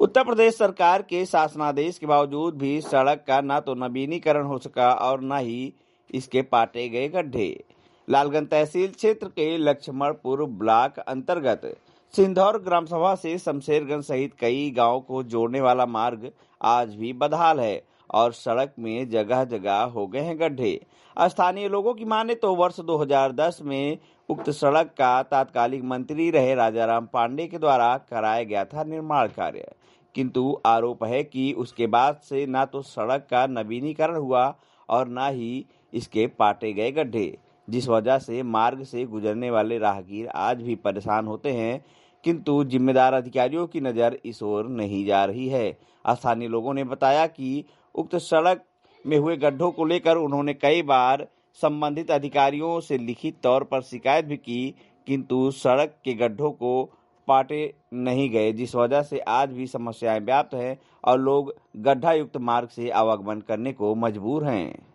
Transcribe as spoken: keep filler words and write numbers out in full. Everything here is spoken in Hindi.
उत्तर प्रदेश सरकार के शासनादेश के बावजूद भी सड़क का न तो नवीनीकरण हो सका और न ही इसके पाटे गए गड्ढे। लालगंज तहसील क्षेत्र के लक्ष्मणपुर ब्लॉक अंतर्गत सिंधौर ग्राम सभा से शमशेरगंज सहित कई गांवों को जोड़ने वाला मार्ग आज भी बदहाल है और सड़क में जगह जगह हो गए हैं गड्ढे। स्थानीय लोगों की माने तो वर्ष दो हज़ार दस में उक्त सड़क का तात्कालिक मंत्री रहे राजाराम पांडे के द्वारा कराया गया था निर्माण कार्य, किंतु आरोप है कि उसके बाद से न तो सड़क का नवीनीकरण हुआ और न ही इसके पाटे गए गड्ढे, जिस वजह से मार्ग से गुजरने वाले राहगीर आज भी परेशान होते हैं, किंतु जिम्मेदार अधिकारियों की नजर इस ओर नहीं जा रही है। स्थानीय लोगों ने बताया कि उक्त सड़क में हुए गड्ढों को लेकर उन्होंने कई बार संबंधित अधिकारियों से लिखित तौर पर शिकायत भी की, किंतु सड़क के गड्ढों को पाटे नहीं गए, जिस वजह से आज भी समस्याएं व्याप्त हैं और लोग गड्ढा युक्त मार्ग से आवागमन करने को मजबूर हैं।